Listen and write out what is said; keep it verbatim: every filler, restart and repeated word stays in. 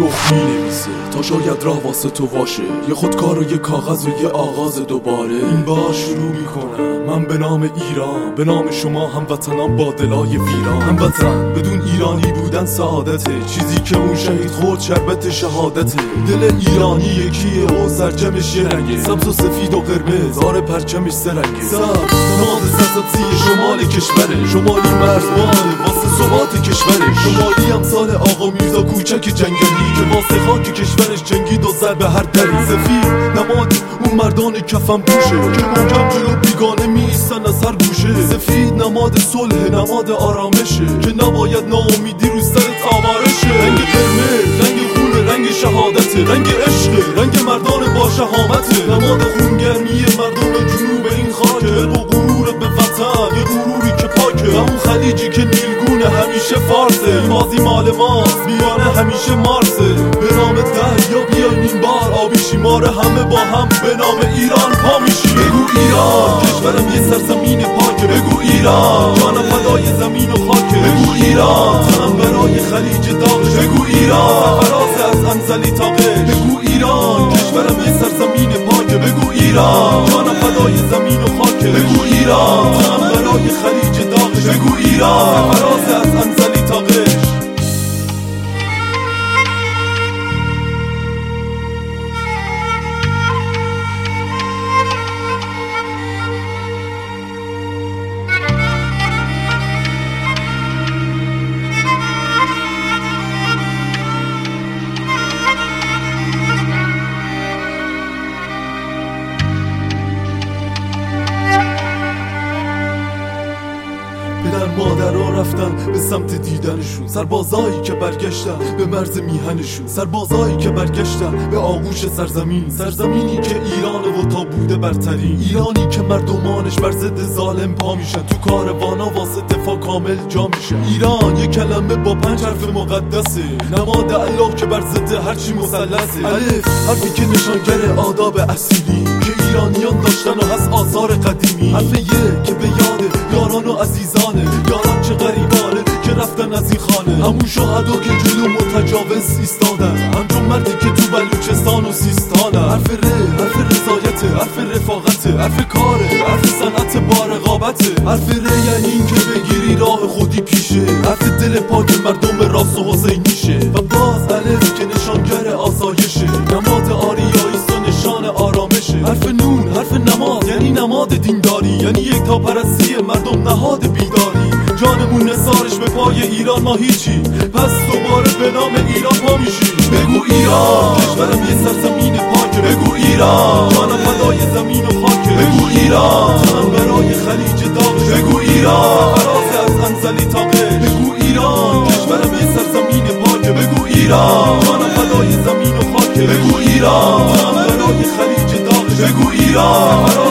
رخ می‌نویسه تا شاید راه واسه تو باشه، یه خودکار و یه کاغذ و یه آغاز دوباره. این بار شروع میکنم من به نام ایران، به نام شما هموطنان با دلای ویران. هموطن بدون ایرانی بودن سعادته، چیزی که اون شهید خورد شربت شهادته. دل ایرانی یکیه و سرجمش یه رنگه، سبز و سفید و قرمز، آره پرچمش سرنگه. سبز نماد سرسبزی شمال کشوره، شمالی مرزبان واسه ثبات کشوره. شمالی امثال آقا میرزا کوچک جنگلی که واسه خاک کشورش جنگید و زد به هر دری. سفید نماد اون مردان کفن پوشه که محکم جلو بیگانه میایستن از هر گوشه. سفید نماد صلح، نماد آرامشه که نباید ناامیدی رو سرت آوارشه. رنگ قرمز رنگ خون، رنگ شهادته، رنگ عشق، رنگ مردان با شهامته. نماد خونگرمی مردم جنوب این خاکه و غرور به وطن، یه غروری که پاکه. و اون خلیجی که نیلگونه همیشه فارسه، این بازی مال ماست بیانه همیشه مارسه. به نام دریا بیاین این بار آبی شیماره، همه با هم به نام ایران پا میشیم. بگو ایران کشورم یه سرزمین پاکه، بگو ایران جانم فدای زمین و خاکه. بگو ایران تنم برای خلیج داغش، بگو ایران فراز از انزلی تا قش. بگو ایران کشورم یه سرزمین پاکه، بگو ایران جانم فدای زمین و خاکه. بگو ایران تنم برای خلیج داغش، بگو ایران فراز از انزلی تا قش. پدر مادرها رفتن به سمت دیدنشون، سربازایی که برگشتن به مرز میهنشون، سربازایی که برگشتن به آغوش سرزمین، سرزمینی که ایران و تا بوده برترین. ایرانی که مردمانش بر ضد ظالم پا میشن، تو کاروانا واسه دفاع کامل جا میشن. ایران یک کلمه با پنج حرف مقدسه، نماد الله که بر ضد هرچی مثلثه. الف حرفی که نشانگر آداب اصیلی که ایرانیان داشتن و هست آثار قدیمی. حرف یه که به یاد یاران و عزیزانه، یاران چه غریبانه که رفتن از این خانه. همون شهدا که جلو متجاوز ایستادن، همچون مردی که تو بلوچستان و سیستانه. حرف ر حرف رضایته، حرف رفاقته، حرف کاره، حرف صنعت با رقابته. حرف ر یعنی این که بگیری راه خودی پیشه، حرف دل پاک مردم راست و حسینیشه. و باز الف که نشانگر آسایشه، نماد آریاییست و نشان آرامشه. حرف نون حرف نماز یعنی نماد دینداری، یعنی یک تا پرستی مردم نهاد بیداری. جانمون نثارش به پای ایران ما هیچی، پس دوباره به نام ایران پا میشی. بگو ایران کشورم یه سرزمین پاکه، بگو ایران جانم فدای زمین و خاکه. بگو ایران تنم برای خلیج داغش، بگو ایران فراز از انزلی تا قش. بگو ایران کشورم یه سرزمین پاکه، بگو ایران جانم فدای زمین و خاکه. بگو ایران تنم برای خلیج داغش، بگو ایران